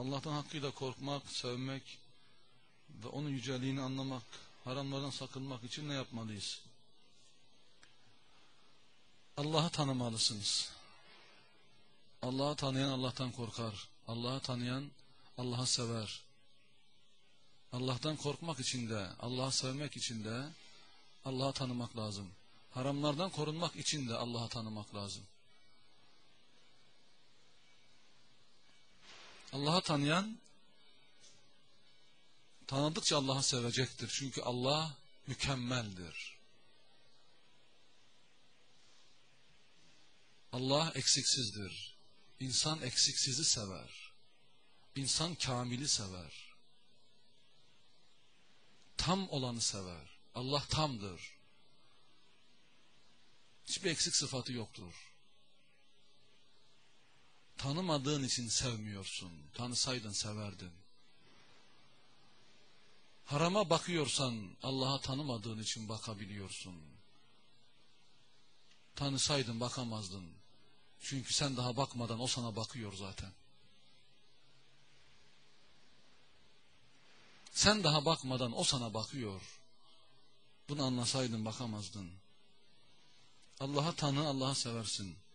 Allah'tan hakkıyla korkmak, sevmek ve onun yüceliğini anlamak, haramlardan sakınmak için ne yapmalıyız? Allah'ı tanımalısınız. Allah'ı tanıyan Allah'tan korkar. Allah'ı tanıyan Allah'ı sever. Allah'tan korkmak için de, Allah'ı sevmek için de Allah'ı tanımak lazım. Haramlardan korunmak için de Allah'ı tanımak lazım. Allah'ı tanıyan tanıdıkça Allah'ı sevecektir. Çünkü Allah mükemmeldir. Allah eksiksizdir. İnsan eksiksizi sever. İnsan kamili sever. Tam olanı sever. Allah tamdır. Hiçbir eksik sıfatı yoktur. Tanımadığın için sevmiyorsun. Tanısaydın severdin. Harama bakıyorsan Allah'a tanımadığın için bakabiliyorsun. Tanısaydın bakamazdın. Çünkü sen daha bakmadan o sana bakıyor zaten. Sen daha bakmadan o sana bakıyor. Bunu anlasaydın bakamazdın. Allah'ı tanı, Allah'ı seversin.